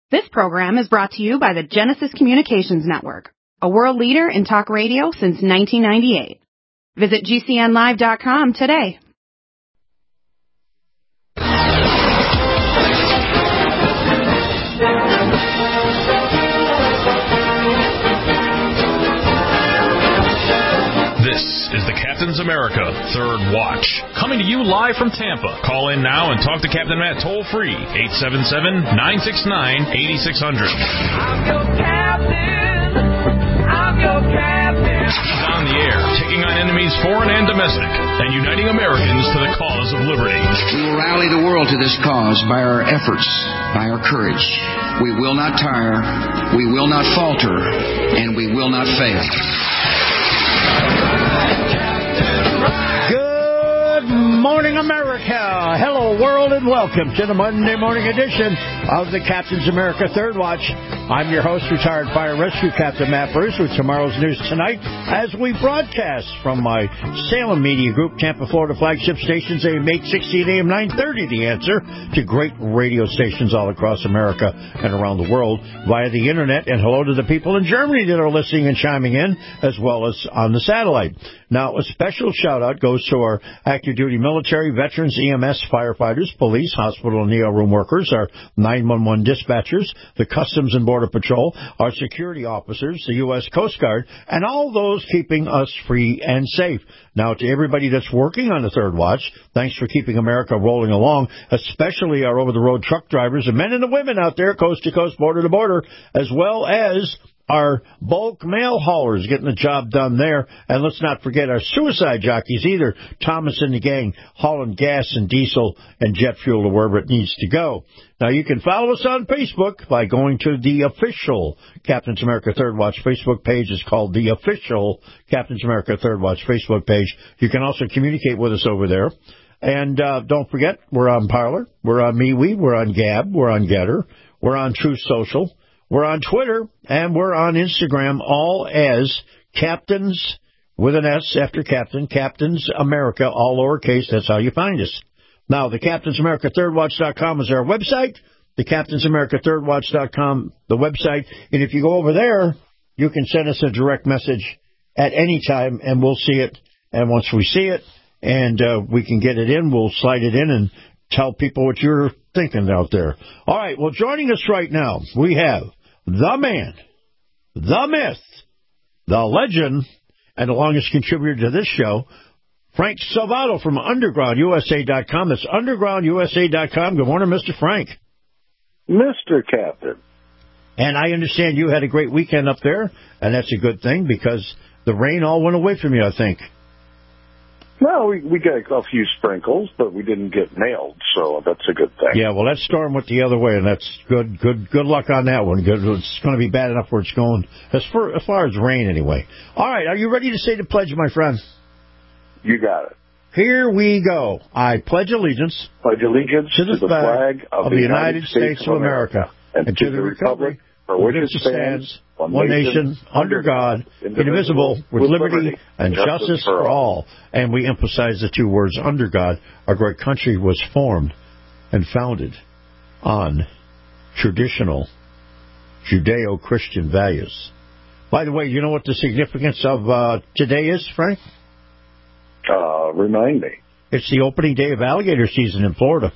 This program is brought to you by the Genesis Communications Network, a world leader in talk radio since 1998. Visit GCNlive.com today. This is the Captain's America Third Watch, coming to you live from Tampa. Call in now and talk to Captain Matt toll-free, 877-969-8600. I'm your captain. I'm your captain. He's on the air, taking on enemies foreign and domestic, and uniting Americans to the cause of liberty. We will rally the world to this cause by our efforts, by our courage. We will not tire, we will not falter, and we will not fail. Good morning, America. Hello, world, and welcome to the Monday morning edition of the Captain's America Third Watch. I'm your host, retired fire rescue Captain Matt Bruce, with tomorrow's news tonight as we broadcast from my Salem Media Group, Tampa, Florida flagship stations, AM 860 and AM 930, The Answer, to great radio stations all across America and around the world via the internet. And hello to the people in Germany that are listening and chiming in, as well as on the satellite. Now, a special shout-out goes to our active duty military, veterans, EMS, firefighters, police, hospital and ER room workers, our 911 dispatchers, the Customs and Border Patrol, our security officers, the U.S. Coast Guard, and all those keeping us free and safe. Now, to everybody that's working on the Third Watch, thanks for keeping America rolling along, especially our over-the-road truck drivers, the men and the women out there, coast to coast, border to border, as well as our bulk mail haulers getting the job done there. And let's not forget our suicide jockeys either. Thomas and the gang hauling gas and diesel and jet fuel to wherever it needs to go. Now, you can follow us on Facebook by going to the official Captain's America Third Watch Facebook page. It's called the official Captain's America Third Watch Facebook page. You can also communicate with us over there. And don't forget, we're on Parler, we're on MeWe, we're on Gab, we're on Getter, we're on Truth Social, we're on Twitter, and we're on Instagram, all as Captains, with an S after Captain, Captains America, all lowercase. That's how you find us. Now, the CaptainsAmericaThirdWatch.com is our website, the CaptainsAmericaThirdWatch.com, the website. And if you go over there, you can send us a direct message at any time, and we'll see it. And once we see it, and we can get it in, we'll slide it in and tell people what you're thinking out there. All right, well, joining us right now, we have the man, the myth, the legend, and the longest contributor to this show, Frank Salvato from UndergroundUSA.com. That's UndergroundUSA.com. Good morning, Mr. Frank. Mr. Captain. And I understand you had a great weekend up there, and that's a good thing because the rain all went away from you, I think. No, we got a few sprinkles, but we didn't get nailed, so that's a good thing. Yeah, well, that storm went the other way, and that's good. Good luck on that one. It's going to be bad enough where it's going, as far as rain, anyway. All right, are you ready to say the pledge, my friend? You got it. Here we go. I pledge allegiance. Pledge allegiance to the flag of the United States of America and to the republic for which it stands, one nation, under God, indivisible, with liberty and justice for all. And we emphasize the two words, under God. Our great country was formed and founded on traditional Judeo-Christian values. By the way, you know what the significance of today is, Frank? Remind me. It's the opening day of alligator season in Florida.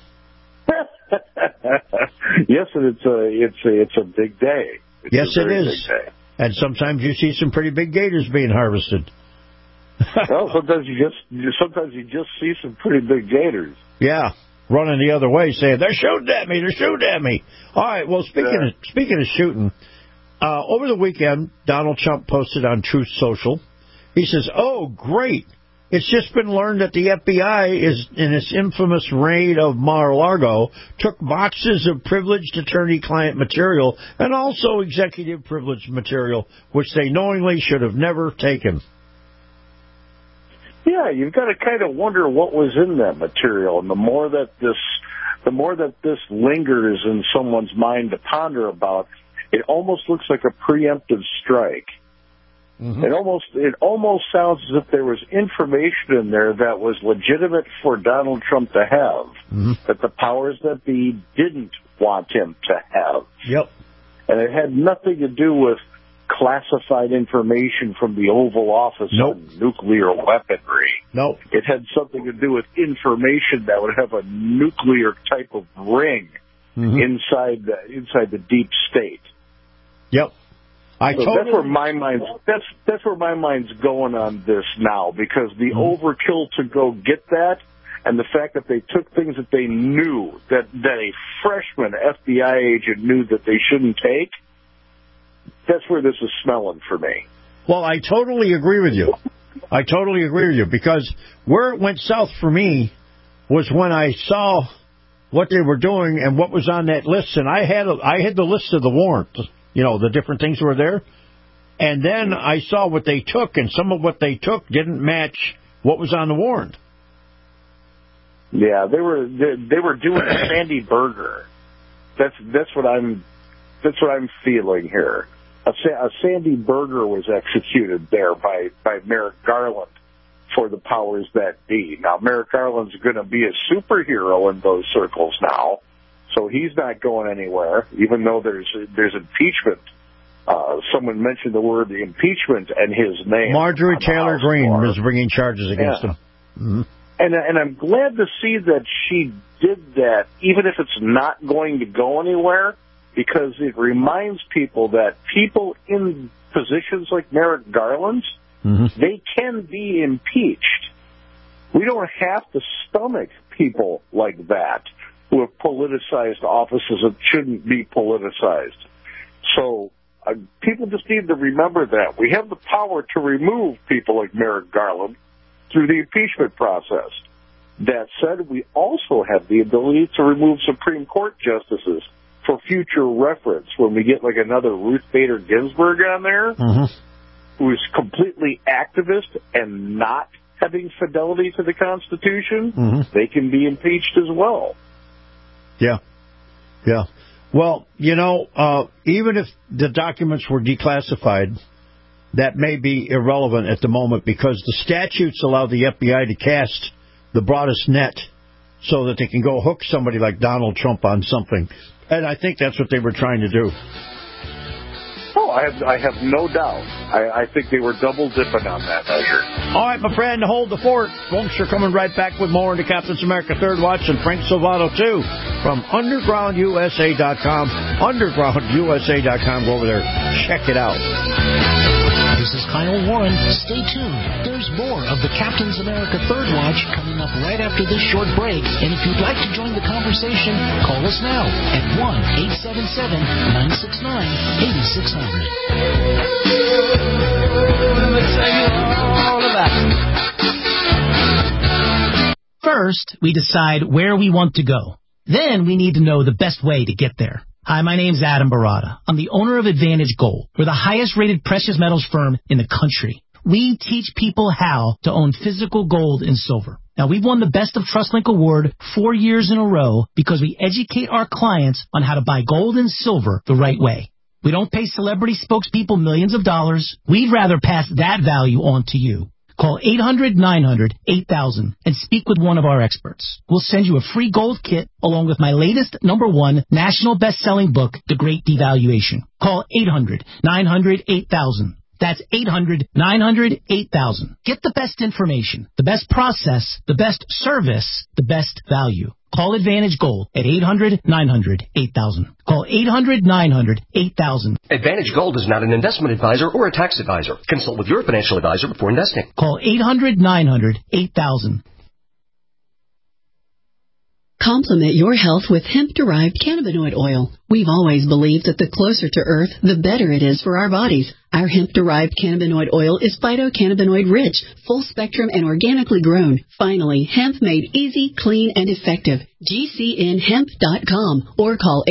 Yes, and it's a big day. Yes, it is. And sometimes you see some pretty big gators being harvested. Well, sometimes you just see some pretty big gators. Yeah, running the other way, saying they're shooting at me. They're shooting at me. All right. Well, speaking of shooting, over the weekend, Donald Trump posted on Truth Social. He says, "Oh, great. It's just been learned that the FBI is in its infamous raid of Mar-a-Lago took boxes of privileged attorney-client material and also executive privilege material, which they knowingly should have never taken." Yeah, you've got to kind of wonder what was in that material, and the more that this lingers in someone's mind to ponder about, it almost looks like a preemptive strike. Mm-hmm. It almost sounds as if there was information in there that was legitimate for Donald Trump to have, that the powers that be didn't want him to have. Yep. And it had nothing to do with classified information from the Oval Office on nuclear weaponry. Nope. It had something to do with information that would have a nuclear type of ring inside the deep state. Yep. That's where my mind's going on this now, because the overkill to go get that, and the fact that they took things that they knew that a freshman FBI agent knew that they shouldn't take. That's where this is smelling for me. Well, I totally agree with you. Because where it went south for me was when I saw what they were doing and what was on that list, and I had the list of the warrant, the different things were there, and then I saw what they took, and some of what they took didn't match what was on the warrant. Yeah, they were doing Sandy Berger. That's what I'm feeling here. A Sandy Berger was executed there by Merrick Garland for the powers that be. Now, Merrick Garland's going to be a superhero in those circles now, so he's not going anywhere, even though there's impeachment. Someone mentioned the word impeachment and his name. Marjorie Taylor Greene is bringing charges against him. Mm-hmm. And I'm glad to see that she did that, even if it's not going to go anywhere, because it reminds people that people in positions like Merrick Garland's, they can be impeached. We don't have to stomach people like that who have politicized offices that shouldn't be politicized. So people just need to remember that. We have the power to remove people like Merrick Garland through the impeachment process. That said, we also have the ability to remove Supreme Court justices for future reference when we get like another Ruth Bader Ginsburg on there, who is completely activist and not having fidelity to the Constitution. They can be impeached as well. Yeah. Well, even if the documents were declassified, that may be irrelevant at the moment, because the statutes allow the FBI to cast the broadest net so that they can go hook somebody like Donald Trump on something. And I think that's what they were trying to do. Oh, I have no doubt. I think they were double dipping on that measure. All right, my friend, hold the fort. Folks are coming right back with more into Captain's America Third Watch, and Frank Silvato, too, from UndergroundUSA.com. UndergroundUSA.com. Go over there. Check it out. This is Kyle Warren. Stay tuned. There's more of the Captain's America Third Watch coming up right after this short break. And if you'd like to join the conversation, call us now at 1-877-969-8600. First, we decide where we want to go. Then we need to know the best way to get there. Hi, my name's Adam Barada. I'm the owner of Advantage Gold. We're the highest-rated precious metals firm in the country. We teach people how to own physical gold and silver. Now, we've won the Best of TrustLink Award 4 years in a row because we educate our clients on how to buy gold and silver the right way. We don't pay celebrity spokespeople millions of dollars. We'd rather pass that value on to you. Call 800-900-8000 and speak with one of our experts. We'll send you a free gold kit along with my latest #1 national best-selling book, The Great Devaluation. Call 800-900-8000. That's 800-900-8000. Get the best information, the best process, the best service, the best value. Call Advantage Gold at 800-900-8000. Call 800-900-8000. Advantage Gold is not an investment advisor or a tax advisor. Consult with your financial advisor before investing. Call 800-900-8000. Complement your health with hemp-derived cannabinoid oil. We've always believed that the closer to Earth, the better it is for our bodies. Our hemp-derived cannabinoid oil is phytocannabinoid-rich, full-spectrum, and organically grown. Finally, hemp made easy, clean, and effective. GCNhemp.com or call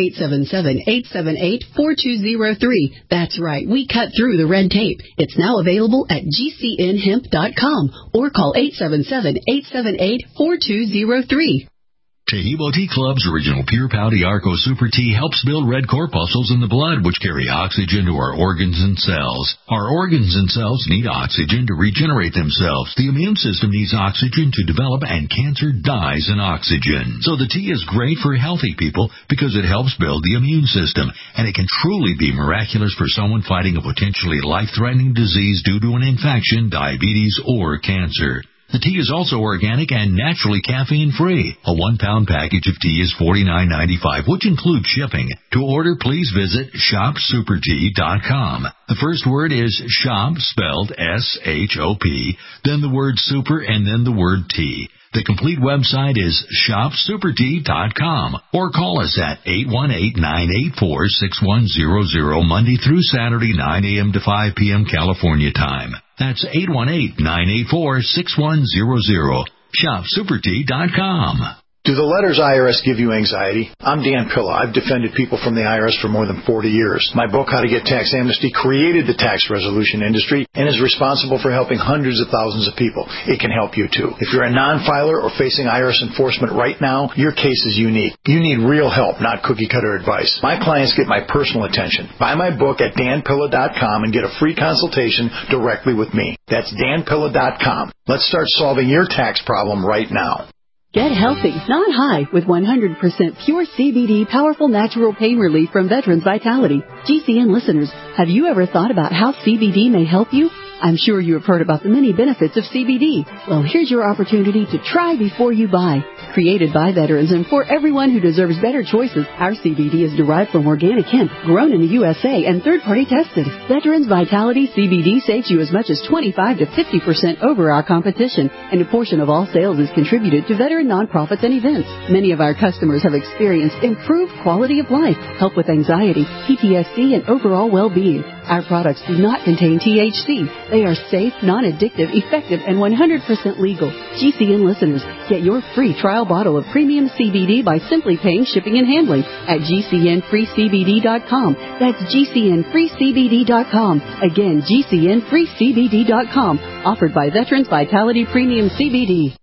877-878-4203. That's right, we cut through the red tape. It's now available at GCNhemp.com or call 877-878-4203. Tahibo Tea Club's original Pure Pau Arco Super Tea helps build red corpuscles in the blood, which carry oxygen to our organs and cells. Our organs and cells need oxygen to regenerate themselves. The immune system needs oxygen to develop, and cancer dies in oxygen. So the tea is great for healthy people because it helps build the immune system, and it can truly be miraculous for someone fighting a potentially life-threatening disease due to an infection, diabetes, or cancer. The tea is also organic and naturally caffeine-free. A 1-pound package of tea is $49.95, which includes shipping. To order, please visit shopsupertea.com. The first word is shop, spelled S-H-O-P, then the word super, and then the word tea. The complete website is shopsupertea.com, or call us at 818-984-6100 Monday through Saturday, 9 a.m. to 5 p.m. California time. That's 818-984-6100. Shopsupertea.com. Do the letters IRS give you anxiety? I'm Dan Pilla. I've defended people from the IRS for more than 40 years. My book, How to Get Tax Amnesty, created the tax resolution industry and is responsible for helping hundreds of thousands of people. It can help you, too. If you're a non-filer or facing IRS enforcement right now, your case is unique. You need real help, not cookie-cutter advice. My clients get my personal attention. Buy my book at danpilla.com and get a free consultation directly with me. That's danpilla.com. Let's start solving your tax problem right now. Get healthy, not high, with 100% pure CBD powerful natural pain relief from Veterans Vitality. GCN listeners, have you ever thought about how CBD may help you? I'm sure you have heard about the many benefits of CBD. Well, here's your opportunity to try before you buy. Created by veterans and for everyone who deserves better choices, our CBD is derived from organic hemp, grown in the USA, and third-party tested. Veterans Vitality CBD saves you as much as 25 to 50% over our competition, and a portion of all sales is contributed to veteran nonprofits and events. Many of our customers have experienced improved quality of life, help with anxiety, PTSD, and overall well-being. Our products do not contain THC. They are safe, non-addictive, effective, and 100% legal. GCN listeners, get your free trial bottle of premium CBD by simply paying shipping and handling at GCNFreeCBD.com. That's GCNFreeCBD.com. Again, GCNFreeCBD.com. Offered by Veterans Vitality Premium CBD.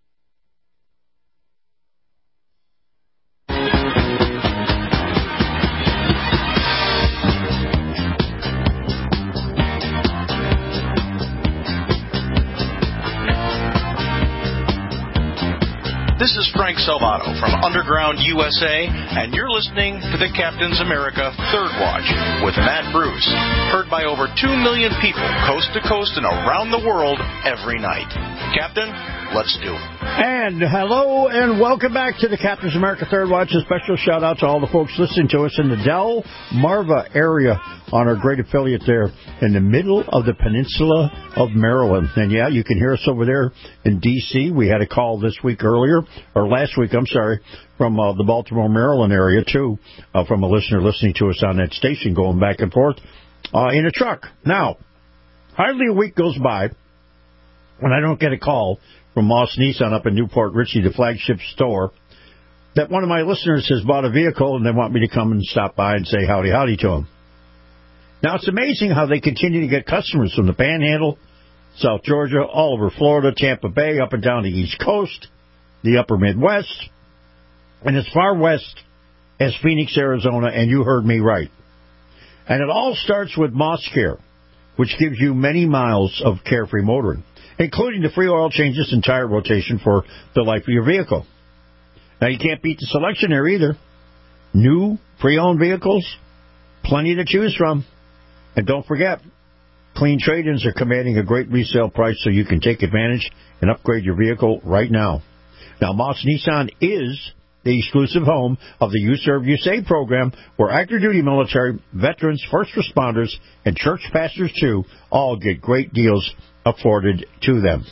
This is Frank Salvato from Underground USA, and you're listening to the Captain's America Third Watch with Matt Bruce, heard by over 2 million people coast to coast and around the world every night. Captain, let's do it. And hello and welcome back to the Captain's America Third Watch. A special shout out to all the folks listening to us in the Delmarva area on our great affiliate there in the middle of the peninsula of Maryland. And yeah, you can hear us over there in D.C. We had a call this week last week, from the Baltimore, Maryland area too, from a listener listening to us on that station going back and forth in a truck. Now, hardly a week goes by when I don't get a call from Moss Nissan up in Newport Richey, the flagship store, that one of my listeners has bought a vehicle and they want me to come and stop by and say howdy to them. Now, it's amazing how they continue to get customers from the Panhandle, South Georgia, all over Florida, Tampa Bay, up and down the East Coast, the upper Midwest, and as far west as Phoenix, Arizona, and you heard me right. And it all starts with Moss Care, which gives you many miles of carefree motoring, including the free oil changes and tire rotation for the life of your vehicle. Now, you can't beat the selection there either. New, pre-owned vehicles, plenty to choose from. And don't forget, clean trade-ins are commanding a great resale price, so you can take advantage and upgrade your vehicle right now. Now, Moss Nissan is the exclusive home of the You Serve, You Save program, where active duty military, veterans, first responders, and church pastors, too, all get great deals afforded to them.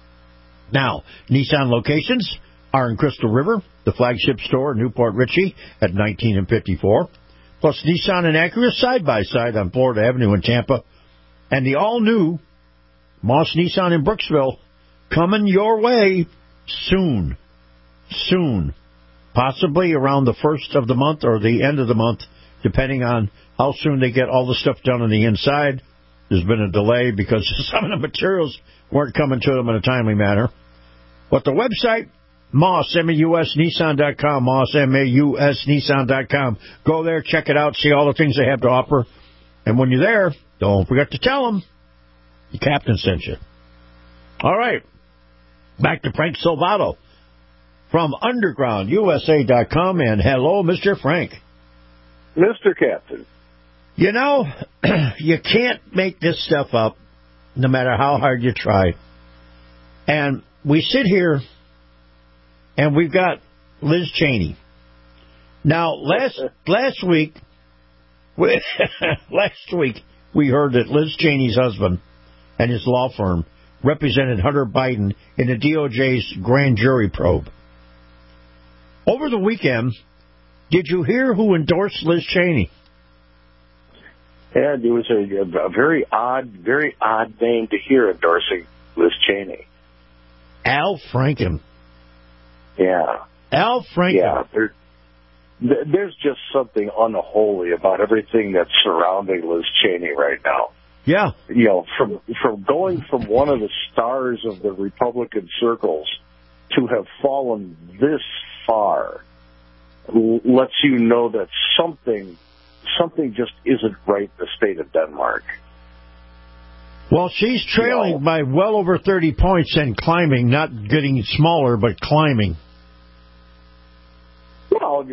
Now, Nissan locations are in Crystal River, the flagship store in Newport Richey at 19 and 54, plus Nissan and Acura side-by-side on Florida Avenue in Tampa, and the all-new Moss Nissan in Brooksville coming your way soon. Possibly around the first of the month or the end of the month, depending on how soon they get all the stuff done on the inside. There's been a delay because some of the materials weren't coming to them in a timely manner. But the website Moss, M-A-U-S, Nissan.com, Moss, M-A-U-S, Nissan.com. Go there, check it out, see all the things they have to offer. And when you're there, don't forget to tell them the captain sent you. All right. Back to Frank Salvato from UndergroundUSA.com. And hello, Mr. Frank. Mr. Captain. You know, you can't make this stuff up no matter how hard you try. And we sit here and we've got Liz Cheney. Now, last week, we heard that Liz Cheney's husband and his law firm represented Hunter Biden in the DOJ's grand jury probe. Over the weekend, did you hear who endorsed Liz Cheney? And it was a very odd name to hear endorsing Liz Cheney. Al Franken. Yeah. Al Franken. Yeah. There's just something unholy about everything that's surrounding Liz Cheney right now. Yeah. You know, from going from one of the stars of the Republican circles to have fallen this far lets you know that something just isn't right in the state of Denmark. Well, she's trailing by well over 30 points and climbing, not getting smaller, but climbing. Well,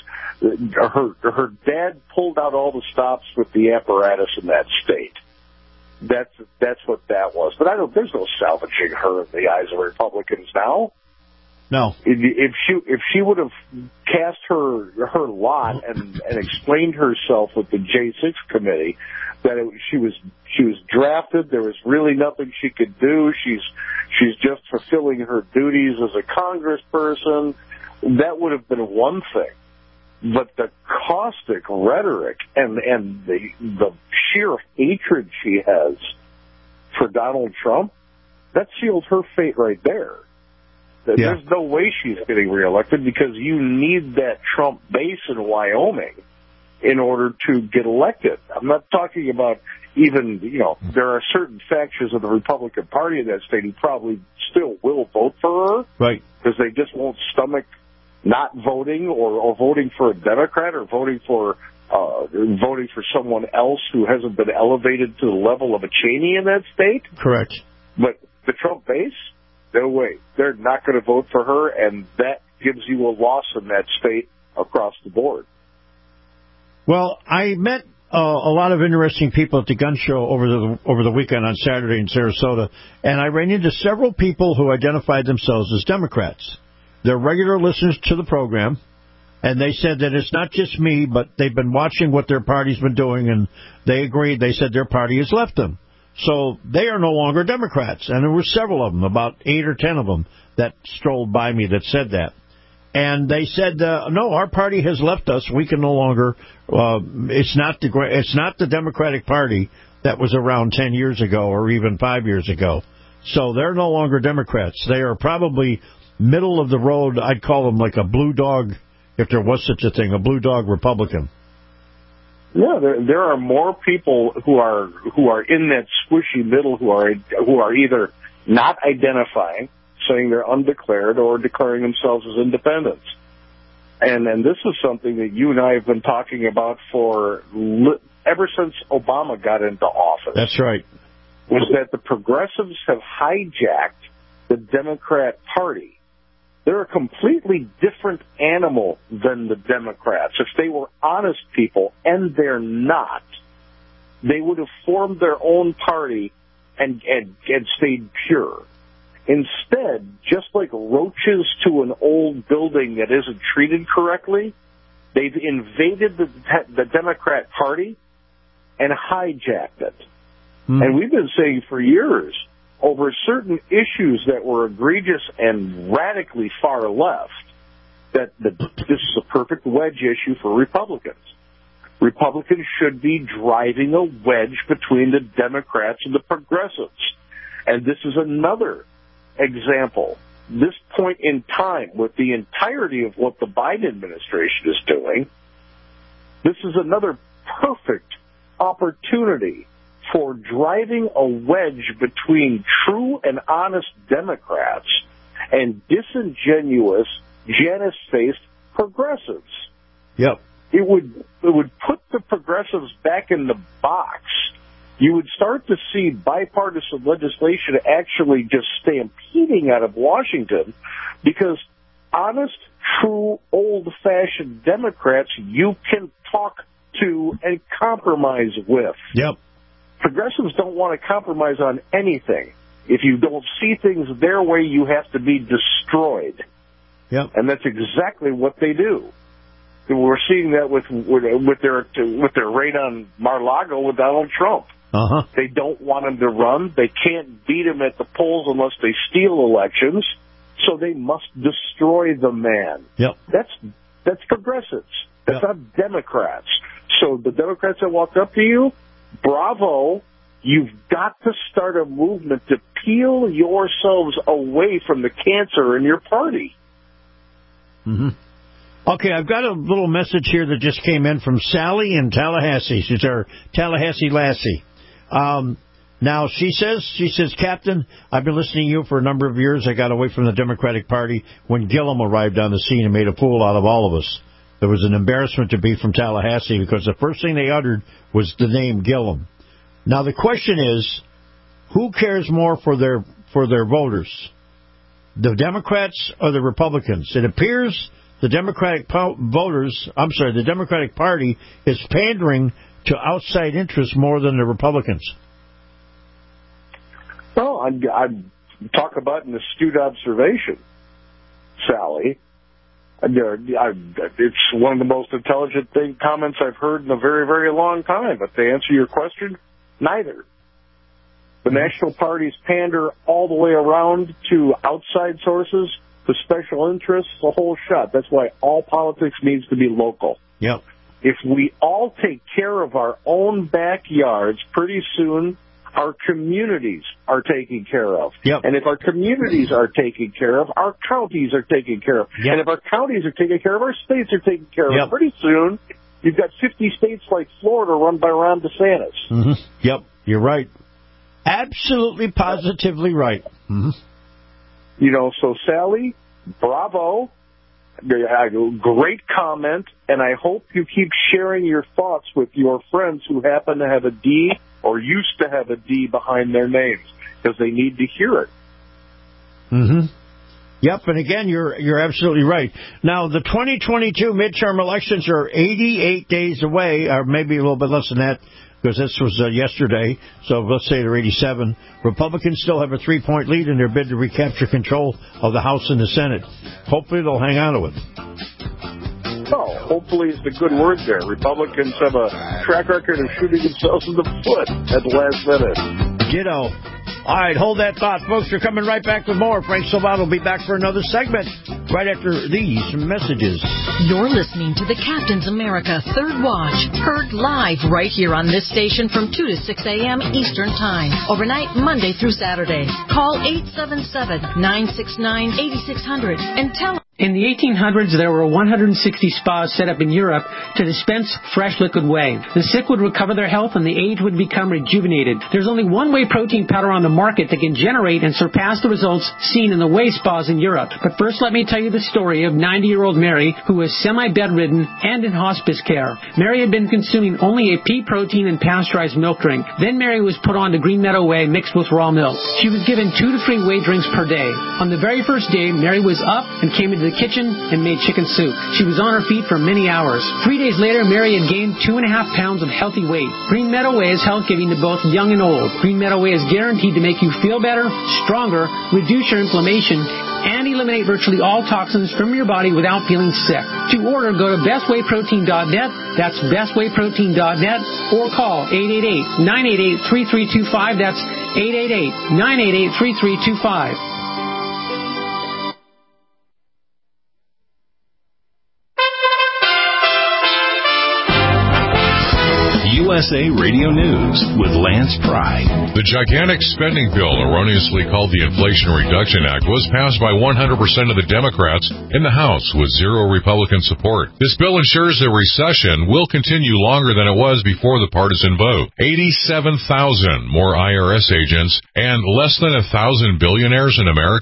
her dad pulled out all the stops with the apparatus in that state. That's what that was. But there's no salvaging her in the eyes of Republicans now. No. If she would have cast her lot and explained herself with the J6 committee that she was drafted, there was really nothing she could do. She's just fulfilling her duties as a congressperson. That would have been one thing. But the caustic rhetoric and the sheer hatred she has for Donald Trump, that sealed her fate right there. Yeah. There's no way she's getting reelected because you need that Trump base in Wyoming in order to get elected. I'm not talking about even, there are certain factions of the Republican Party in that state who probably still will vote for her. Right. Because they just won't stomach not voting or voting for a Democrat or voting for someone else who hasn't been elevated to the level of a Cheney in that state. Correct. But the Trump base, no way. They're not going to vote for her, and that gives you a loss in that state across the board. Well, I met a lot of interesting people at the gun show over the weekend on Saturday in Sarasota, and I ran into several people who identified themselves as Democrats. They're regular listeners to the program, and they said that it's not just me, but they've been watching what their party's been doing, and they agreed. They said their party has left them. So they are no longer Democrats, and there were several of them, about 8 or 10 of them, that strolled by me that said that. And they said, no, our party has left us. We can no longer, it's not the Democratic Party that was around 10 years ago or even 5 years ago. So they're no longer Democrats. They are probably middle of the road. I'd call them like a blue dog, if there was such a thing, a blue dog Republican. Yeah, there are more people who are in that squishy middle who are either not identifying, saying they're undeclared, or declaring themselves as independents. And this is something that you and I have been talking about ever since Obama got into office. That's right. Was that the progressives have hijacked the Democrat Party. They're a completely different animal than the Democrats. If they were honest people, and they're not, they would have formed their own party and stayed pure. Instead, just like roaches to an old building that isn't treated correctly, they've invaded the Democrat Party and hijacked it. And we've been saying for years, over certain issues that were egregious and radically far left, that this is a perfect wedge issue for Republicans. Republicans should be driving a wedge between the Democrats and the progressives. And this is another example, this point in time, with the entirety of what the Biden administration is doing, this is another perfect opportunity for driving a wedge between true and honest Democrats and disingenuous, Janus-faced progressives. Yep. It would put the progressives back in the box. You would start to see bipartisan legislation actually just stampeding out of Washington because honest, true, old-fashioned Democrats you can talk to and compromise with. Yep. Progressives don't want to compromise on anything. If you don't see things their way, you have to be destroyed. Yep. And that's exactly what they do. We're seeing that with their raid on Mar-a-Lago with Donald Trump. Uh-huh. They don't want him to run. They can't beat him at the polls unless they steal elections. So they must destroy the man. Yep. That's progressives. That's not Democrats. So the Democrats that walked up to you, bravo. You've got to start a movement to peel yourselves away from the cancer in your party. Mm-hmm. Okay, I've got a little message here that just came in from Sally in Tallahassee. She's our Tallahassee lassie. Now, she says, Captain, I've been listening to you for a number of years. I got away from the Democratic Party when Gillum arrived on the scene and made a fool out of all of us. There was an embarrassment to be from Tallahassee because the first thing they uttered was the name Gillum. Now, the question is, who cares more for their voters, the Democrats or the Republicans? It appears the Democratic the Democratic Party is pandering to outside interests more than the Republicans. Well, I'd talk about an astute observation, Sally. It's one of the most intelligent comments I've heard in a very, very long time. But to answer your question, neither. The national parties pander all the way around to outside sources, to special interests, the whole shot. That's why all politics needs to be local. Yep. If we all take care of our own backyards, pretty soon our communities are taken care of. Yep. And if our communities are taken care of, our counties are taken care of. Yep. And if our counties are taken care of, our states are taken care of. Yep. Pretty soon, you've got 50 states like Florida run by Ron DeSantis. Mm-hmm. Yep, you're right. Absolutely, positively right. Mm-hmm. You know, so Sally, bravo. Great comment, and I hope you keep sharing your thoughts with your friends who happen to have a D or used to have a D behind their names, because they need to hear it. Mm-hmm. Yep, and again, you're absolutely right. Now, the 2022 midterm elections are 88 days away, or maybe a little bit less than that, because this was yesterday, so let's say they're 87. Republicans still have a 3-point lead in their bid to recapture control of the House and the Senate. Hopefully they'll hang on to it. Oh, hopefully is the good word there. Republicans have a track record of shooting themselves in the foot at the last minute. Ditto. All right, hold that thought, folks. We're coming right back with more. Frank Salvato will be back for another segment right after these messages. You're listening to the Captain's America Third Watch, heard live right here on this station from 2 to 6 a.m. Eastern Time, overnight Monday through Saturday. Call 877-969-8600 and tell In the 1800s, there were 160 spas set up in Europe to dispense fresh liquid whey. The sick would recover their health and the aged would become rejuvenated. There's only one whey protein powder on the market that can generate and surpass the results seen in the whey spas in Europe. But first, let me tell you the story of 90-year-old Mary, who was semi-bedridden and in hospice care. Mary had been consuming only a pea protein and pasteurized milk drink. Then Mary was put on to Green Meadow Whey mixed with raw milk. She was given 2 to 3 whey drinks per day. On the very first day, Mary was up and came into the kitchen and made chicken soup. She was on her feet for many hours. 3 days later, Mary had gained 2.5 pounds of healthy weight. Green Meadow Whey is health-giving to both young and old. Green Meadow Whey is guaranteed to make you feel better, stronger, reduce your inflammation, and eliminate virtually all toxins from your body without feeling sick. To order, go to bestwayprotein.net. That's bestwayprotein.net, or call 888-988-3325. That's 888-988-3325. USA Radio News with Lance Pry. The gigantic spending bill, erroneously called the Inflation Reduction Act, was passed by 100% of the Democrats in the House with 0 Republican support. This bill ensures the recession will continue longer than it was before the partisan vote. 87,000 more IRS agents and less than 1,000 billionaires in America.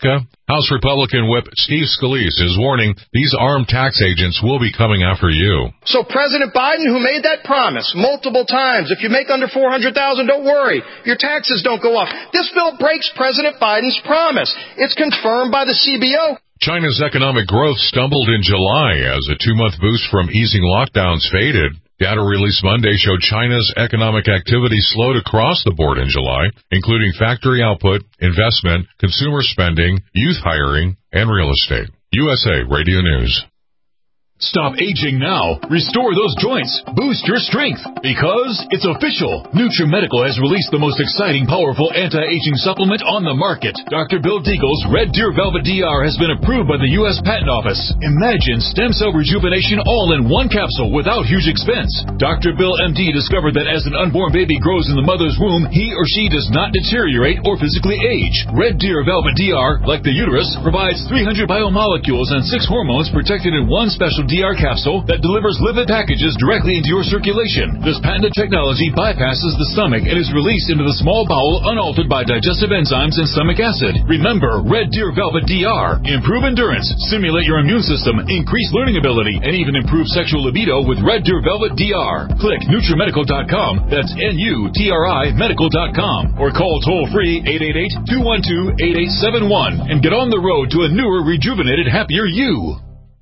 House Republican Whip Steve Scalise is warning these armed tax agents will be coming after you. So President Biden, who made that promise multiple times, if you make under $400,000, don't worry, your taxes don't go up. This bill breaks President Biden's promise. It's confirmed by the CBO. China's economic growth stumbled in July as a 2-month boost from easing lockdowns faded. Data released Monday showed China's economic activity slowed across the board in July, including factory output, investment, consumer spending, youth hiring, and real estate. USA Radio News. Stop aging now. Restore those joints. Boost your strength. Because it's official. NutriMedical has released the most exciting, powerful anti-aging supplement on the market. Dr. Bill Deagle's Red Deer Velvet DR has been approved by the U.S. Patent Office. Imagine stem cell rejuvenation all in one capsule without huge expense. Dr. Bill MD discovered that as an unborn baby grows in the mother's womb, he or she does not deteriorate or physically age. Red Deer Velvet DR, like the uterus, provides 300 biomolecules and 6 hormones protected in one special DR capsule that delivers lipid packages directly into your circulation. This patented technology bypasses the stomach and is released into the small bowel unaltered by digestive enzymes and stomach acid. Remember, Red Deer Velvet DR. Improve endurance, stimulate your immune system, increase learning ability, and even improve sexual libido with Red Deer Velvet DR. Click NutriMedical.com, that's NUTRI Medical.com, or call toll-free 888-212-8871 and get on the road to a newer, rejuvenated, happier you.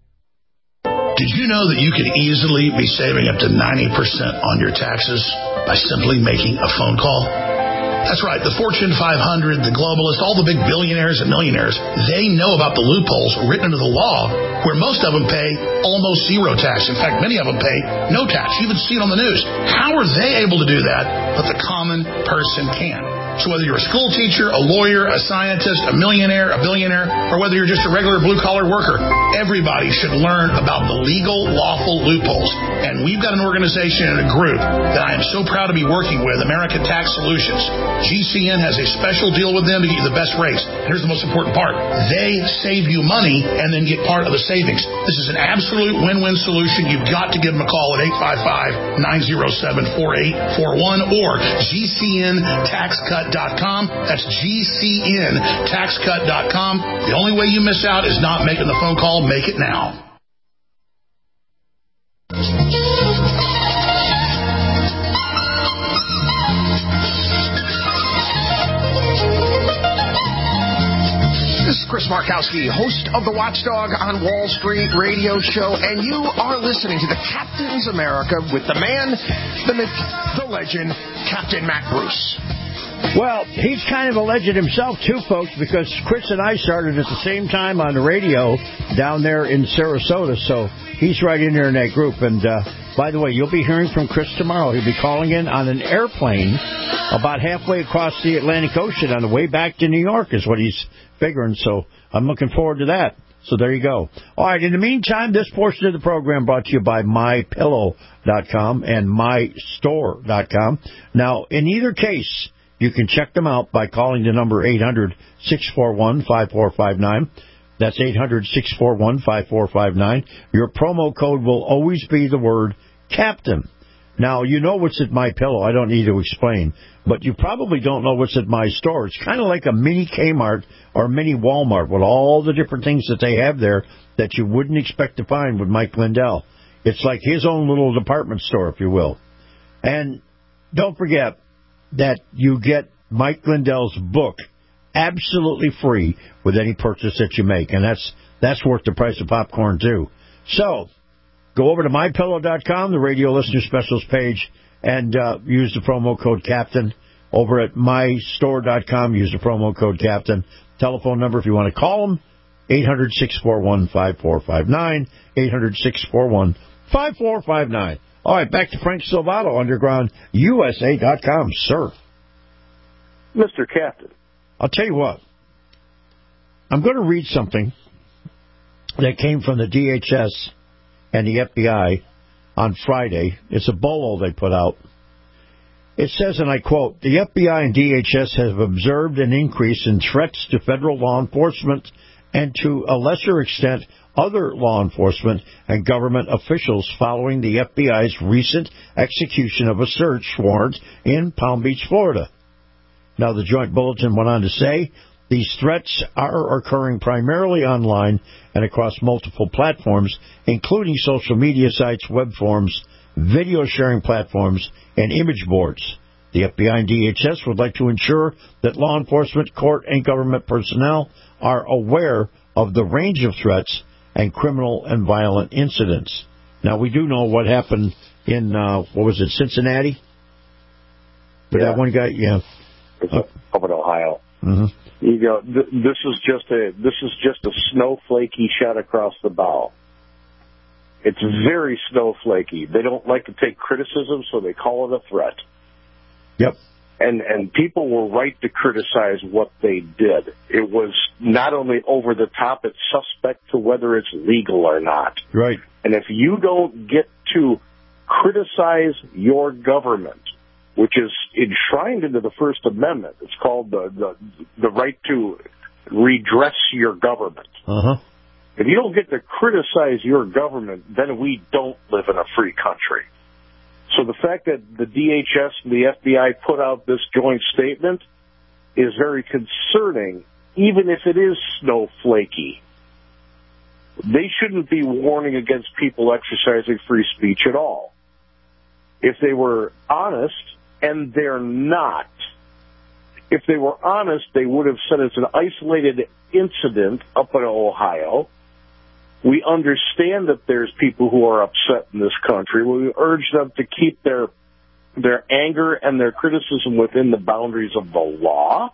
Did you know that you could easily be saving up to 90% on your taxes by simply making a phone call? That's right. The Fortune 500, the globalists, all the big billionaires and millionaires, they know about the loopholes written into the law where most of them pay almost zero tax. In fact, many of them pay no tax. You even see it on the news. How are they able to do that, but the common person can? So whether you're a school teacher, a lawyer, a scientist, a millionaire, a billionaire, or whether you're just a regular blue-collar worker, everybody should learn about the legal, lawful loopholes. And we've got an organization and a group that I am so proud to be working with, American Tax Solutions. GCN has a special deal with them to get you the best rates. Here's the most important part. They save you money and then get part of the savings. This is an absolute win-win solution. You've got to give them a call at 855-907-4841 or GCNTaxCut.com. That's GCNTaxCut.com. The only way you miss out is not making the phone call. Make it now. This is Chris Markowski, host of the Watchdog on Wall Street radio show, and you are listening to the Captain's America with the man, the myth, the legend, Captain Matt Bruce. Well, he's kind of a legend himself, too, folks, because Chris and I started at the same time on the radio down there in Sarasota, so he's right in there in that group. And, by the way, you'll be hearing from Chris tomorrow. He'll be calling in on an airplane about halfway across the Atlantic Ocean on the way back to New York is what he's figuring, so I'm looking forward to that. So there you go. All right, in the meantime, this portion of the program brought to you by MyPillow.com and MyStore.com. Now, in either case, you can check them out by calling the number 800-641-5459. That's 800-641-5459. Your promo code will always be the word Captain. Now, you know what's at My Pillow. I don't need to explain. But you probably don't know what's at My Store. It's kind of like a mini Kmart or a mini Walmart with all the different things that they have there that you wouldn't expect to find with Mike Lindell. It's like his own little department store, if you will. And don't forget that you get Mike Lindell's book absolutely free with any purchase that you make. And that's worth the price of popcorn, too. So go over to MyPillow.com, the radio listener specials page, and use the promo code Captain. Over at MyStore.com, use the promo code Captain. Telephone number, if you want to call them, 800-641-5459, 800-641-5459. All right, back to Frank Silvato, UndergroundUSA.com, sir. Mr. Captain. I'll tell you what. I'm going to read something that came from the DHS and the FBI on Friday. It's a bolo they put out. It says, and I quote, the FBI and DHS have observed an increase in threats to federal law enforcement and to a lesser extent other law enforcement and government officials following the FBI's recent execution of a search warrant in Palm Beach, Florida. Now, the Joint Bulletin went on to say These threats are occurring primarily online and across multiple platforms, including social media sites, web forums, video sharing platforms, and image boards. The FBI and DHS would like to ensure that law enforcement, court, and government personnel are aware of the range of threats and criminal and violent incidents. Now, we do know what happened in, Cincinnati? But that one guy, Up in Ohio. Mm-hmm. You go, this is just a snowflakey shot across the bow. It's very snowflakey. They don't like to take criticism, so they call it a threat. Yep. And people were right to criticize what they did. It was not only over the top, it's suspect to whether it's legal or not. Right. And if you don't get to criticize your government, which is enshrined into the First Amendment, it's called the right to redress your government. Uh-huh. If you don't get to criticize your government, then we don't live in a free country. So the fact that the DHS and the FBI put out this joint statement is very concerning, even if it is snowflakey. They shouldn't be warning against people exercising free speech at all. If they were honest, and they're not, if they were honest, they would have said it's an isolated incident up in Ohio. We understand that there's people who are upset in this country. We urge them to keep their anger and their criticism within the boundaries of the law.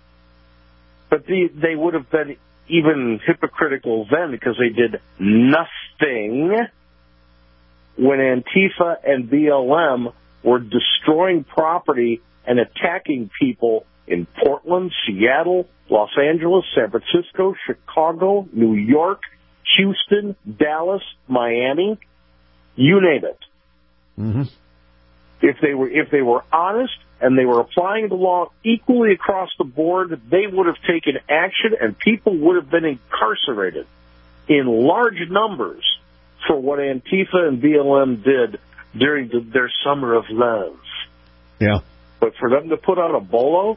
But they would have been even hypocritical then because they did nothing when Antifa and BLM were destroying property and attacking people in Portland, Seattle, Los Angeles, San Francisco, Chicago, New York, Houston, Dallas, Miami, you name it. Mm-hmm. If they were honest and they were applying the law equally across the board, they would have taken action and people would have been incarcerated in large numbers for what Antifa and BLM did during their summer of love. Yeah. But for them to put out a bolo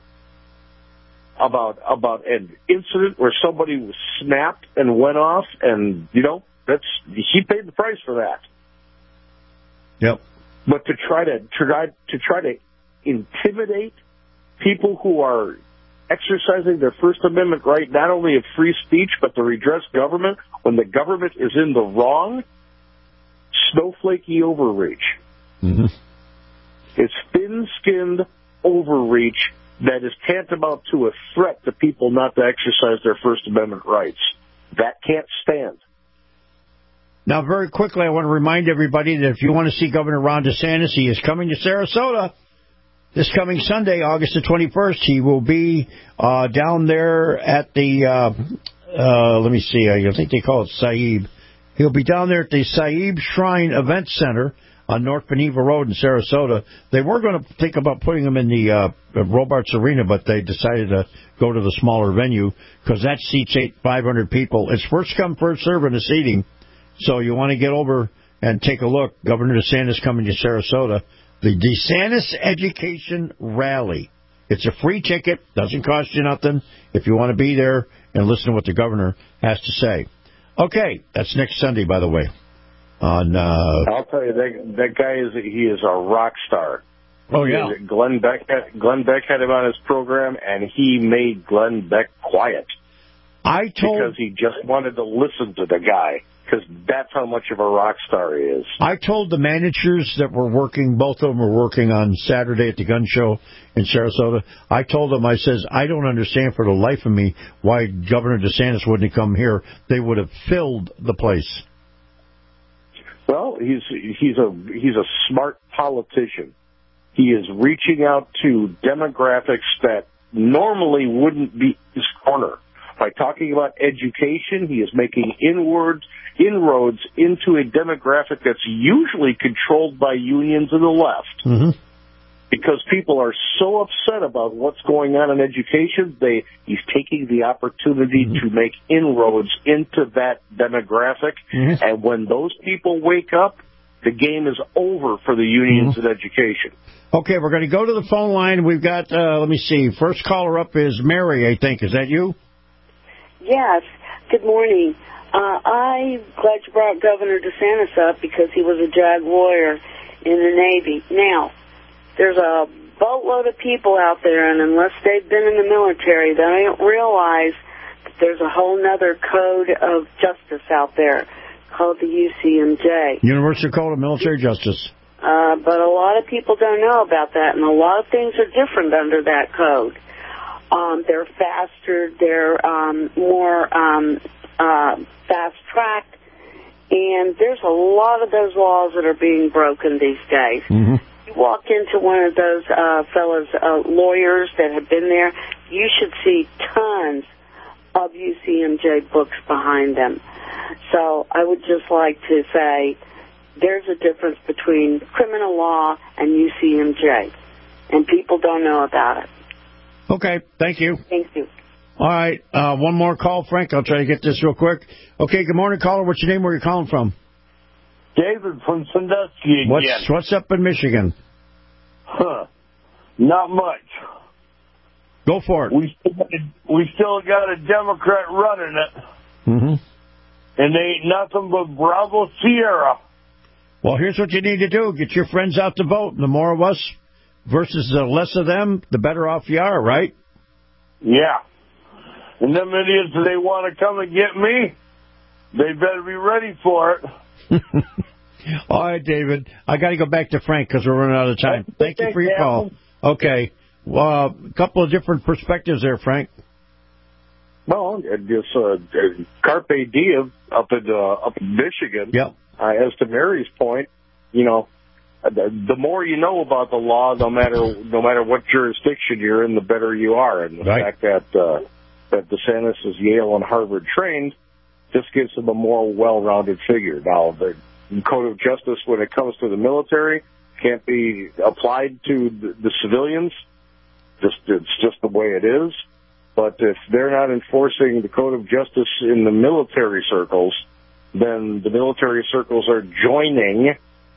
about an incident where somebody was snapped and went off, and he paid the price for that. Yep. But to try to intimidate people who are exercising their First Amendment right, not only of free speech, but to redress government when the government is in the wrong, snowflakey overreach. Mm-hmm. It's thin-skinned overreach that is tantamount to a threat to people not to exercise their First Amendment rights. That can't stand. Now, very quickly, I want to remind everybody that if you want to see Governor Ron DeSantis, he is coming to Sarasota this coming Sunday, August the 21st. He will be down there at the, let me see, I think they call it Saib. He'll be down there at the Saib Shrine Event Center on North Beneva Road in Sarasota. They were going to think about putting him in the Robarts Arena, but they decided to go to the smaller venue because that seats 500 people. It's first come, first serve in the seating. So you want to get over and take a look. Governor DeSantis coming to Sarasota. The DeSantis Education Rally. It's a free ticket. Doesn't cost you nothing if you want to be there and listen to what the governor has to say. Okay, that's next Sunday, by the way. I'll tell you, that guy is a rock star. Oh, yeah. Glenn Beck had him on his program, and he made Glenn Beck quiet. Because he just wanted to listen to the guy, because that's how much of a rock star he is. I told the managers that were working, both of them were working on Saturday at the gun show in Sarasota, I told them, I says, I don't understand for the life of me why Governor DeSantis wouldn't have come here. They would have filled the place. Well, he's a smart politician. He is reaching out to demographics that normally wouldn't be his corner. By talking about education, he is making inroads into a demographic that's usually controlled by unions and the left. Mm-hmm. Because people are so upset about what's going on in education, he's taking the opportunity to make inroads into that demographic. Mm-hmm. And when those people wake up, The game is over for the unions in education. Okay, we're going to go to the phone line. We've got, let me see, first caller up is Mary, I think. Is that you? Yes. Good morning. I'm glad you brought Governor DeSantis up because he was a JAG lawyer in the Navy. Now, there's a boatload of people out there, and unless they've been in the military, they don't realize that there's a whole other code of justice out there called the UCMJ. Universal Code of Military Justice. But a lot of people don't know about that, and a lot of things are different under that code. They're faster, they're more fast-tracked, and there's a lot of those laws that are being broken these days. Mm-hmm. You walk into one of those fellows, lawyers that have been there, you should see tons of UCMJ books behind them. So I would just like to say there's a difference between criminal law and UCMJ, and people don't know about it. Okay, thank you. Thank you. All right, one more call, Frank. I'll try to get this real quick. Okay, good morning, caller. What's your name? Where are you calling from? David from Sandusky again. What's up in Michigan? Not much. Go for it. We still got a Democrat running it. Mm-hmm. And they ain't nothing but Bravo Sierra. Well, here's what you need to do. Get your friends out to vote. The more of us versus the less of them, the better off you are, right? Yeah. And them idiots, if they want to come and get me, they better be ready for it. All right, David. I got to go back to Frank because we're running out of time. Thank you for your call. Okay. Well, a couple of different perspectives there, Frank. Well, just Carpe Diem up in Michigan. Yep. As to Mary's point, the more you know about the law, no matter what jurisdiction you're in, the better you are. And the fact that DeSantis is Yale and Harvard trained just gives him a more well-rounded figure. Now, the Code of Justice, when it comes to the military, can't be applied to the civilians. It's just the way it is. But if they're not enforcing the Code of Justice in the military circles, then the military circles are joining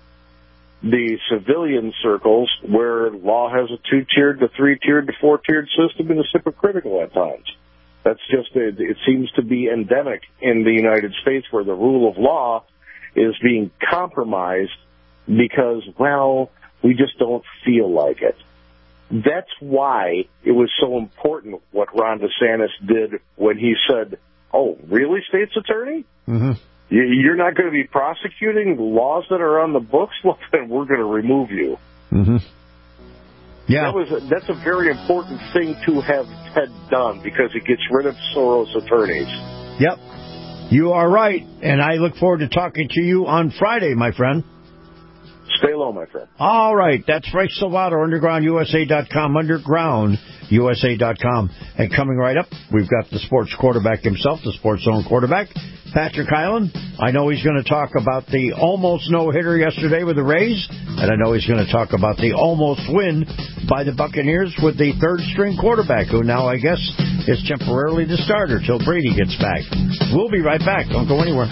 the civilian circles where law has a 2-tiered to 3-tiered to 4-tiered system and is hypocritical at times. That's just, it seems to be endemic in the United States where the rule of law is being compromised because, well, we just don't feel like it. That's why it was so important what Ron DeSantis did when he said, oh, really, state's attorney? Mm-hmm. You're not going to be prosecuting laws that are on the books? Well, then we're going to remove you. Mm-hmm. Yeah. That's a very important thing to have had done because it gets rid of Soros attorneys. Yep. You are right, and I look forward to talking to you on Friday, my friend. Stay low, my friend. All right. That's Frank Salvato, UndergroundUSA.com, UndergroundUSA.com. And coming right up, we've got the sports quarterback himself, the Sports Zone quarterback, Patrick Hyland. I know he's going to talk about the almost no-hitter yesterday with the Rays, and I know he's going to talk about the almost win by the Buccaneers with the third-string quarterback, who now, I guess, is temporarily the starter till Brady gets back. We'll be right back. Don't go anywhere.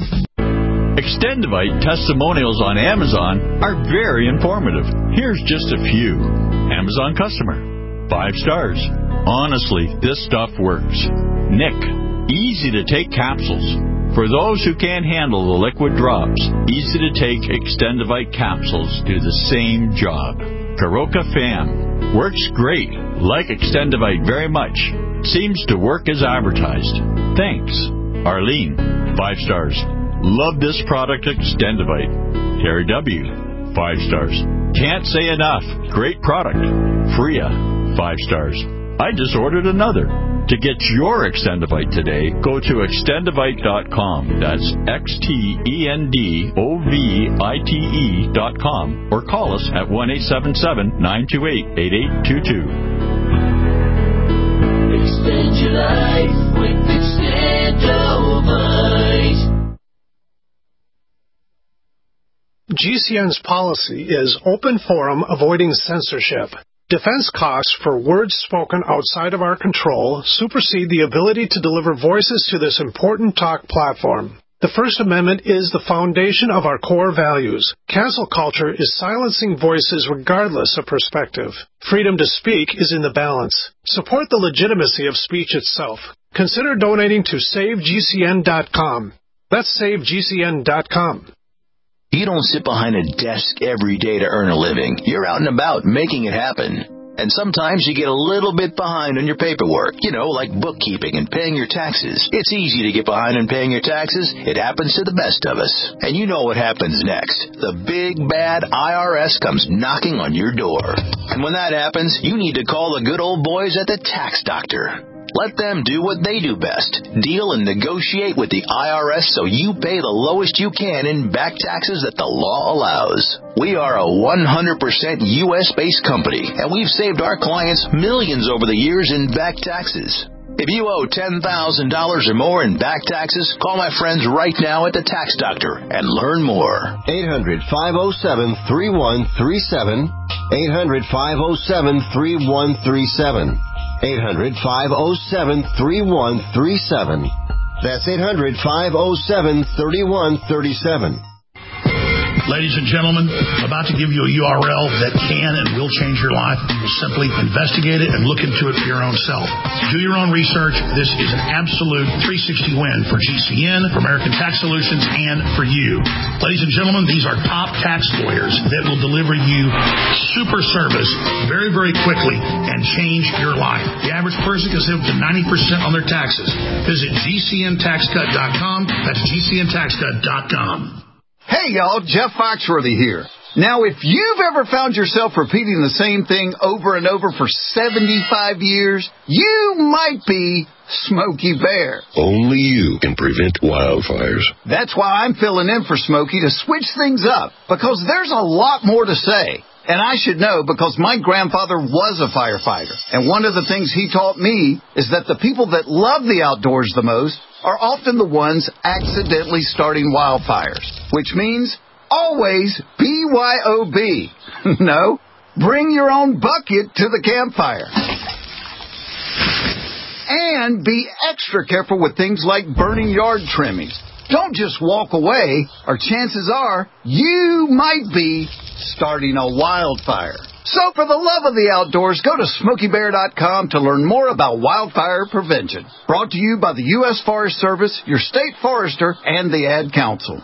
Extendivite testimonials on Amazon are very informative. Here's just a few. Amazon customer. 5 stars. Honestly, this stuff works. Nick. Easy to take capsules. For those who can't handle the liquid drops, easy to take Extendivite capsules do the same job. Karoka Fam. Works great. Like Extendivite very much. Seems to work as advertised. Thanks. Arlene. 5 stars. Love this product, Extendivite. Terry W. 5 stars. Can't say enough. Great product. Freya. 5 stars. I just ordered another. To get your Extendivite today, go to Extendivite.com. That's XTENDOVITE.com or call us at 1-877-928-8822. Extend your life with Extendovite. GCN's policy is open forum, avoiding censorship. Defense costs for words spoken outside of our control supersede the ability to deliver voices to this important talk platform. The First Amendment is the foundation of our core values. Cancel culture is silencing voices regardless of perspective. Freedom to speak is in the balance. Support the legitimacy of speech itself. Consider donating to SaveGCN.com. That's SaveGCN.com. You don't sit behind a desk every day to earn a living. You're out and about making it happen. And sometimes you get a little bit behind on your paperwork, like bookkeeping and paying your taxes. It's easy to get behind on paying your taxes. It happens to the best of us. And you know what happens next. The big, bad IRS comes knocking on your door. And when that happens, you need to call the good old boys at the Tax Doctor. Let them do what they do best. Deal and negotiate with the IRS so you pay the lowest you can in back taxes that the law allows. We are a 100% U.S.-based company, and we've saved our clients millions over the years in back taxes. If you owe $10,000 or more in back taxes, call my friends right now at the Tax Doctor and learn more. 800-507-3137. 800-507-3137. 800-507-3137. That's 800-507-3137. Ladies and gentlemen, I'm about to give you a URL that can and will change your life. Simply investigate it and look into it for your own self. Do your own research. This is an absolute 360 win for GCN, for American Tax Solutions, and for you. Ladies and gentlemen, these are top tax lawyers that will deliver you super service very, very quickly and change your life. The average person can save up to 90% on their taxes. Visit GCNTaxCut.com. That's GCNTaxCut.com. Hey, y'all, Jeff Foxworthy here. Now, if you've ever found yourself repeating the same thing over and over for 75 years, you might be Smokey Bear. Only you can prevent wildfires. That's why I'm filling in for Smokey to switch things up, because there's a lot more to say. And I should know because my grandfather was a firefighter. And one of the things he taught me is that the people that love the outdoors the most are often the ones accidentally starting wildfires. Which means always BYOB. No, bring your own bucket to the campfire. And be extra careful with things like burning yard trimmings. Don't just walk away, or chances are you might be starting a wildfire. So for the love of the outdoors, go to SmokeyBear.com to learn more about wildfire prevention. Brought to you by the U.S. Forest Service, your state forester, and the Ad Council.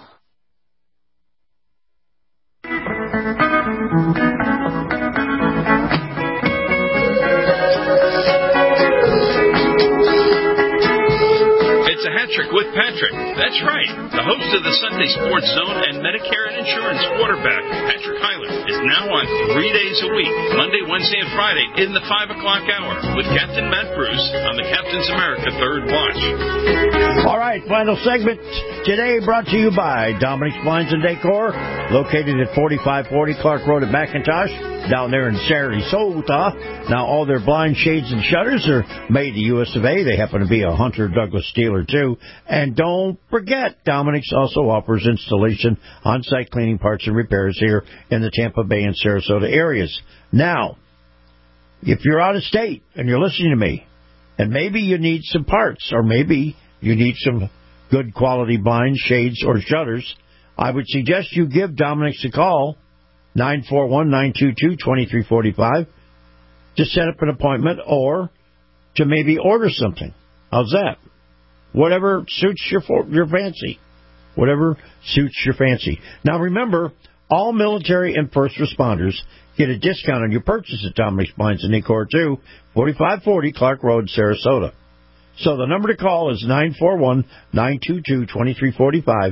It's a hat trick with Patrick. That's right. The host of the Sunday Sports Zone and Medicare and Insurance quarterback, Patrick Hyler, is now on 3 days a week, Monday, Wednesday, and Friday in the 5 o'clock hour with Captain Matt Bruce on the Captain's America Third Watch. All right, final segment today brought to you by Dominic's Blinds and Decor, located at 4540 Clark Road at McIntosh, down there in Sarasota. Now, all their blind shades and shutters are made in the U.S. of A. They happen to be a Hunter Douglas dealer, too. And don't forget, Dominic's also offers installation, on-site cleaning, parts, and repairs here in the Tampa Bay and Sarasota areas. Now, if you're out of state and you're listening to me, and maybe you need some parts, or maybe you need some good quality blinds, shades, or shutters, I would suggest you give Dominic's a call, 941-922-2345, to set up an appointment or to maybe order something. How's that? Whatever suits your fancy. Whatever suits your fancy. Now, remember, all military and first responders get a discount on your purchase at Dominic's Blinds and Decor, too, 4540 Clark Road, Sarasota. So the number to call is 941-922-2345,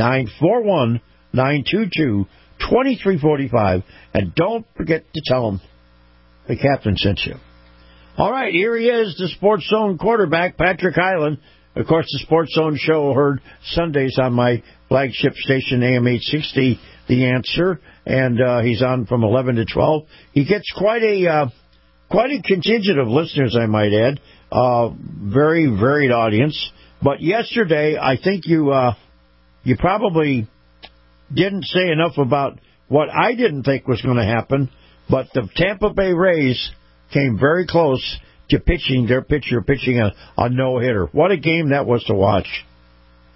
941-922-2345, and don't forget to tell them the captain sent you. All right, here he is, the Sports Zone quarterback, Patrick Hyland. Of course, the Sports Zone show heard Sundays on my flagship station, AM 860, The Answer, and he's on from 11 to 12. He gets quite a contingent of listeners, I might add. Very varied audience. But yesterday, I think you probably didn't say enough about what I didn't think was going to happen, but the Tampa Bay Rays came very close to pitching their pitcher, pitching a no-hitter. What a game that was to watch.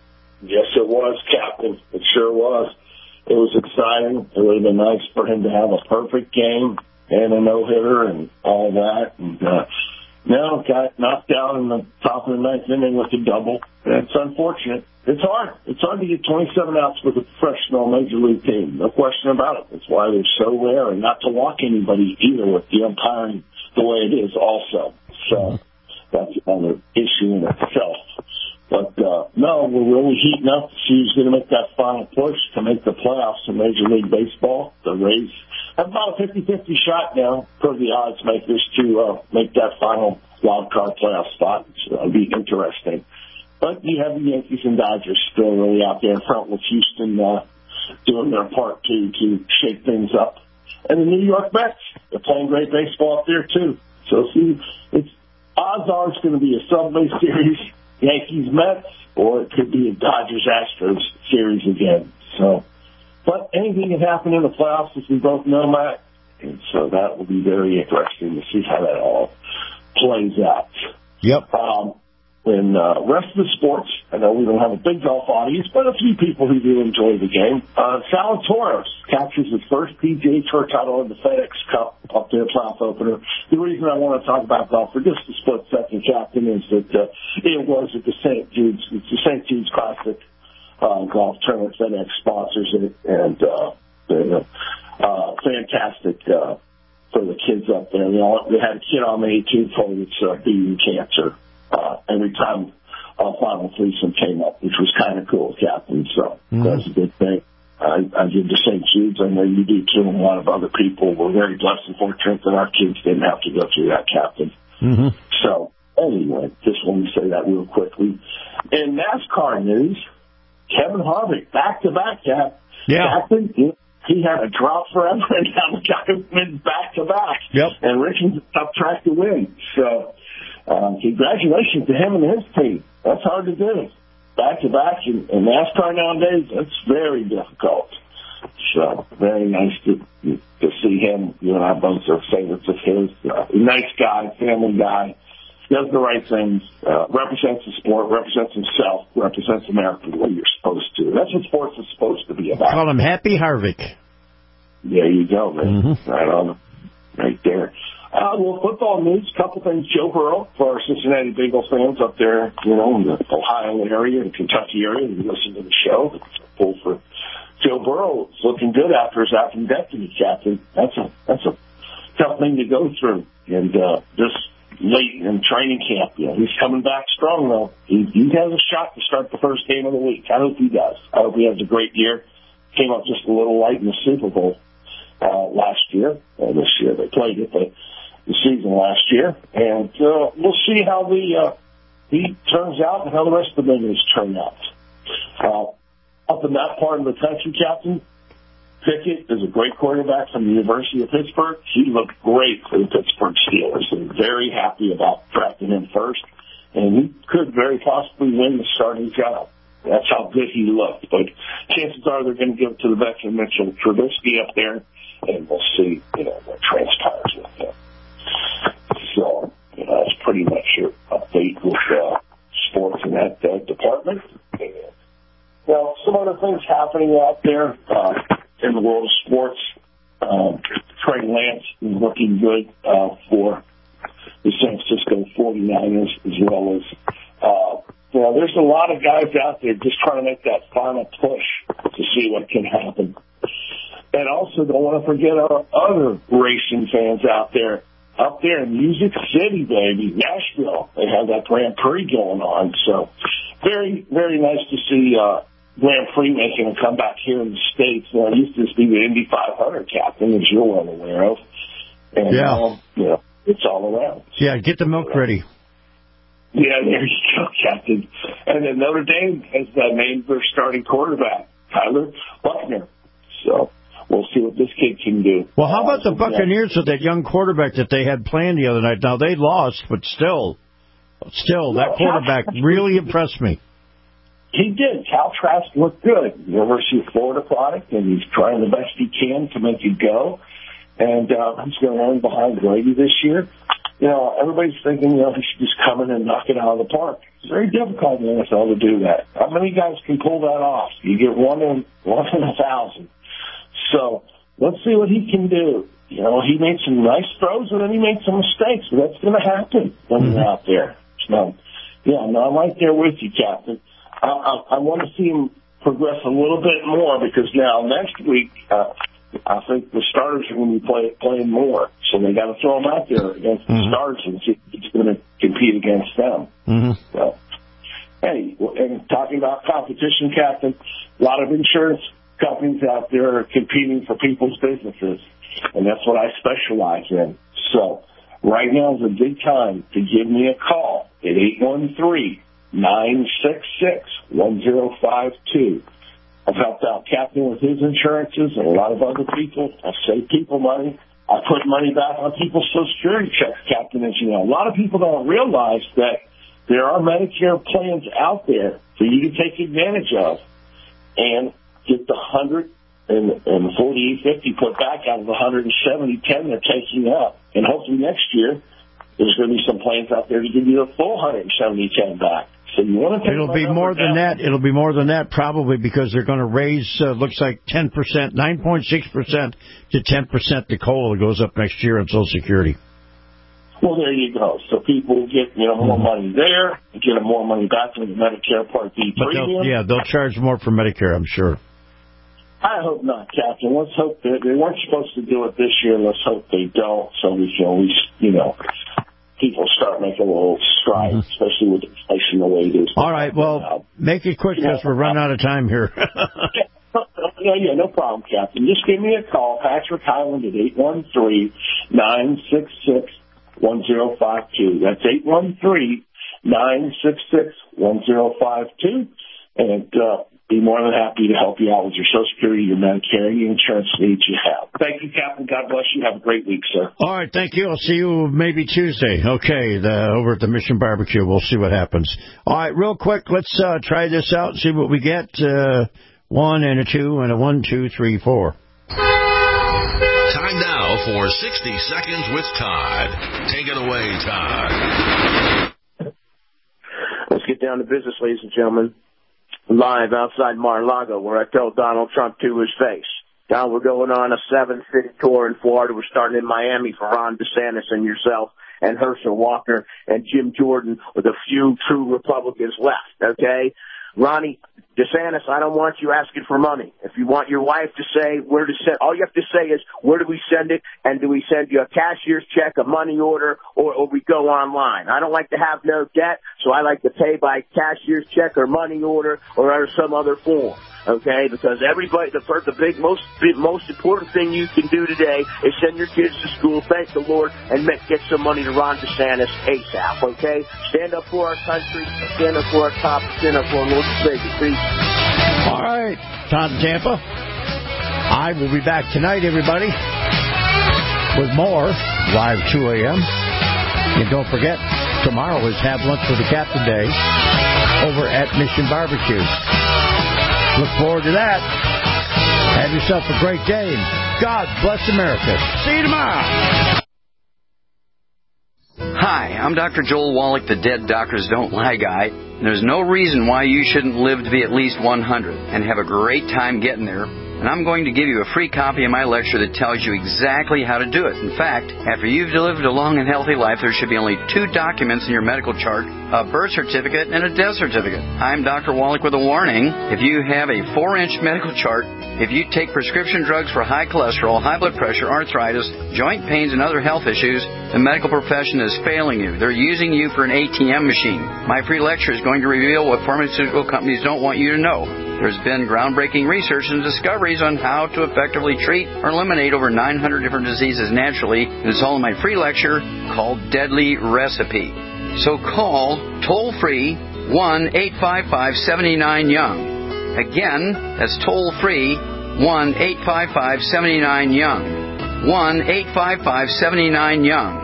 Yes, it was, Captain. It sure was. It was exciting. It would have been nice for him to have a perfect game and a no-hitter and all that. And now got knocked out in the top of the ninth inning with a double. It's unfortunate. It's hard. It's hard to get 27 outs with a professional major league team. No question about it. That's why they're so rare, and not to walk anybody either with the umpiring the way it is also. So that's another issue in itself. But, no, we're really heating up to see who's going to make that final push to make the playoffs in Major League Baseball. The Rays have about a 50-50 shot now, per the odds makers, to make that final wild card playoff spot. So it'll be interesting. But you have the Yankees and Dodgers still really out there in front with Houston doing their part to shake things up. And the New York Mets, they're playing great baseball up there, too. So, see, odds are it's going to be a Subway Series, Yankees-Mets, or it could be a Dodgers-Astros series again. So, but anything can happen in the playoffs, as we both know, Matt. And so that will be very interesting to see how that all plays out. Yep. And rest of the sports, I know we don't have a big golf audience, but a few people who do enjoy the game. Zalatoris captures his first PGA Tour title in the FedEx Cup up there, playoff opener. The reason I want to talk about golf for just a split second, Captain, is that it was at the St. Jude's Classic golf tournament. FedEx sponsors it, and fantastic for the kids up there. They had a kid on the 18th hole that's beating cancer. Every time Final Threesome came up, which was kind of cool, Captain. So that's a good thing. I did the St. Jude's. I know you do too, and a lot of other people. We're very blessed and fortunate that our kids didn't have to go through that, Captain. So anyway, just wanted to say that real quickly. In NASCAR news, Kevin Harvick, back-to-back, Captain. He had a drought forever, and now the guy wins back-to-back. And Richmond's a tough track to win. So congratulations to him and his team. That's hard to do. Back-to-back in NASCAR nowadays, that's very difficult. So very nice to see him. You and I both are favorites of his. Nice guy, family guy. Does the right things. Represents the sport, represents himself, represents America the way you're supposed to. That's what sports is supposed to be about. Call him Happy Harvick. There you go, man. Right on. Right there. Well, football news, a couple things. Joe Burrow, for our Cincinnati Bengals fans up there, in the Ohio area and Kentucky area, and listen to the show. Pull for Joe Burrow. It's looking good after his appendectomy, Captain. That's a tough thing to go through. And just late in training camp, he's coming back strong, though. He has a shot to start the first game of the week. I hope he does. I hope he has a great year. Came up just a little light in the Super Bowl last year. This year they played it, but the season last year, and we'll see how he turns out and how the rest of the Bengals turn out. Up in that part of the country, Captain, Pickett is a great quarterback from the University of Pittsburgh. He looked great for the Pittsburgh Steelers. They're very happy about drafting him first, and he could very possibly win the starting job. That's how good he looked. But chances are they're going to give it to the veteran Mitchell Trubisky up there, and we'll see, what transpires with him. So, that's pretty much your update with sports in that department. And, some other things happening out there in the world of sports. Trey Lance is looking good for the San Francisco 49ers, as well as, there's a lot of guys out there just trying to make that final push to see what can happen. And also, don't want to forget our other racing fans out there. Up there in Music City, baby, Nashville. They have that Grand Prix going on. So very, very nice to see Grand Prix making a comeback here in the States. It used to be the Indy 500, Captain, as you're well aware of. And, it's all around. Yeah, get the milk ready. Yeah, there you go, Captain. And then Notre Dame has named their starting quarterback, Tyler Buchner. So we'll see what this kid can do. Well, how about the Buccaneers with that young quarterback that they had planned the other night? Now, they lost, but still, that quarterback really impressed me. He did. Cal Trask looked good. University of Florida product, and he's trying the best he can to make it go. And he's going to run behind Brady this year. everybody's thinking, he should just come in and knock it out of the park. It's very difficult in the NFL to do that. How many guys can pull that off? You get one in 1,000. So let's see what he can do. He made some nice throws and then he made some mistakes. But that's going to happen when you're out there. So, I'm right there with you, Captain. I want to see him progress a little bit more because now next week, I think the starters are going to be playing more. So they got to throw him out there against the starters and see if he's going to compete against them. So, hey, and talking about competition, Captain, a lot of insurance companies out there are competing for people's businesses, and that's what I specialize in. So right now is a good time to give me a call at 813-966-1052. I've helped out Captain with his insurances and a lot of other people. I've saved people money. I put money back on people's Social Security checks, Captain, as you know. A lot of people don't realize that there are Medicare plans out there for you to take advantage of and get the $148.50 put back out of the $170.10 they're taking up. And hopefully next year there's going to be some plans out there to give you the full $170.10 back. So you want to take It'll be more than that. It'll be more than that probably because they're going to raise, looks like 10%, 9.6% to 10% the COLA goes up next year on Social Security. Well, there you go. So people get more money there, get more money back from the Medicare Part D premium. They'll charge more for Medicare, I'm sure. I hope not, Captain. Let's hope that they weren't supposed to do it this year. Let's hope they don't, so we can at least, people start making a little stride, especially with inflation the way it is. All right, well, make it quick because we're running out of time here. No problem, Captain. Just give me a call, Patrick Highland at 813-966-1052. That's 813-966-1052. And be more than happy to help you out with your Social Security, your Medicare, any insurance needs you have. Thank you, Captain. God bless you. Have a great week, sir. All right, thank you. I'll see you maybe Tuesday. Okay, over at the Mission Barbecue. We'll see what happens. All right, real quick, let's try this out and see what we get. 1 and a 2 and a 1, 2, 3, 4. Time now for 60 Seconds with Todd. Take it away, Todd. Let's get down to business, ladies and gentlemen. Live outside Mar-a-Lago, where I told Donald Trump to his face. Now we're going on a 7-city tour in Florida. We're starting in Miami for Ron DeSantis and yourself and Herschel Walker and Jim Jordan with a few true Republicans left, okay? Ronnie DeSantis, I don't want you asking for money. If you want your wife to say where to send, all you have to say is, where do we send it? And do we send you a cashier's check, a money order, or we go online? I don't like to have no debt, so I like to pay by cashier's check or money order or some other form. Okay, because everybody, the most important thing you can do today is send your kids to school, thank the Lord, and get some money to Ron DeSantis ASAP. Okay, stand up for our country, stand up for our cops, stand up for our Lord and Savior. Peace. All right, Todd in Tampa. I will be back tonight, everybody, with more live 2 a.m. And don't forget, tomorrow is Have Lunch with the Captain Day over at Mission Barbecue. Look forward to that. Have yourself a great day. God bless America. See you tomorrow. Hi, I'm Dr. Joel Wallach, the Dead Doctors Don't Lie guy. And there's no reason why you shouldn't live to be at least 100 and have a great time getting there. And I'm going to give you a free copy of my lecture that tells you exactly how to do it. In fact, after you've lived a long and healthy life, there should be only 2 documents in your medical chart, a birth certificate and a death certificate. I'm Dr. Wallach with a warning. If you have a 4-inch medical chart, if you take prescription drugs for high cholesterol, high blood pressure, arthritis, joint pains, and other health issues, the medical profession is failing you. They're using you for an ATM machine. My free lecture is going to reveal what pharmaceutical companies don't want you to know. There's been groundbreaking research and discoveries on how to effectively treat or eliminate over 900 different diseases naturally. And it's all in my free lecture called Deadly Recipe. So call toll-free 1-855-79-YOUNG. Again, that's toll-free 1-855-79-YOUNG. 1-855-79-YOUNG.